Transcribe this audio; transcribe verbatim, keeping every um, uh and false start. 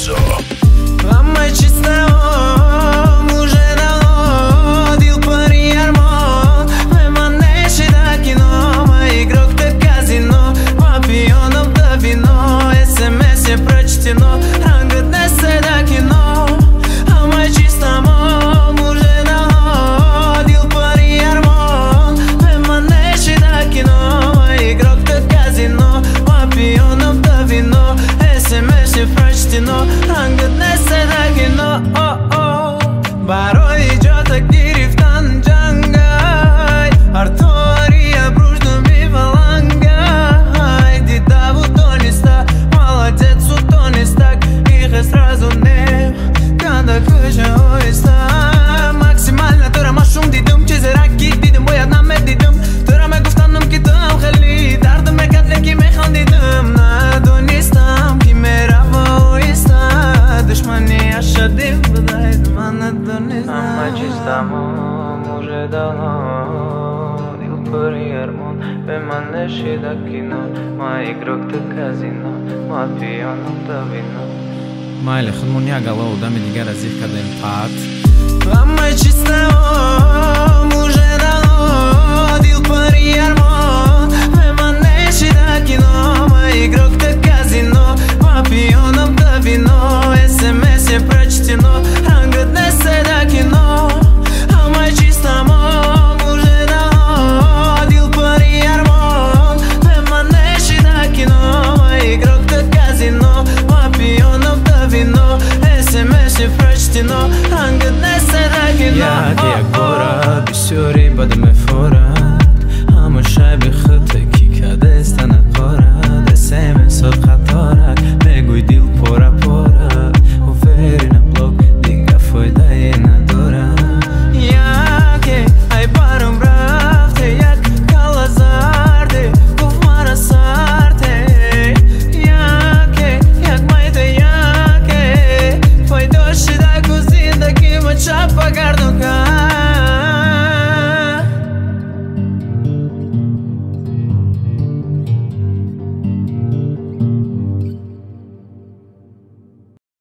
Rizzo. А мы чисто уже давно дил пари армон. Мы манеши да кино, мы игрок да казино. Папионов да вино, смс е прочтено. Ранга днес е да кино. А мы чисто уже давно дил пари армон. Мы манеши да кино, мы игрок да казино. Папионов да вино, смс е прочтено. Ранга днес е да кино. Барой идет Акирифтан Джангай. Артория бружно ми валангай. Дидаву тониста, молодец у тонистак. Их е сразу не канда хъжа оиста. Максимально търа шум дидум, че зераки дидум. Боя на ме дидум, търа ме гофтанам китам хали. Дарда ме катле ки ме хан дидум. На донистам ки ме рава оиста. Душмани ашадим бъдай дмана донистам. Ама чистамо уже давно дил пари армон. Бе манеши да кино, ма игрок да казино. Ма пионов да вино. майли худмон як алло дами дигар аз их кардем пат. А мы чисто уже давно дил пари армон. Мы манеши да кино, мы игрок да казино. Папионов да вино, смс е прочтено. Ранга днес е да кино. А мы чисто уже давно дил пари армон. Мы манеши да кино, мы игрок да казино. Папионов да вино, смс е прочтено. Ранга днес е да кино. як як бора бисёри бади мефорад. ҳама шаби хите ки кадаста нақорад. смсот қаторак мегӯй дил пора пора. офери на блок дига фойдае надорад. Яке ай барам рафте, як кала зарде гуфт мара сарде. Яке як майда яке фойдоши да ку зиндаги ма чапа гардока.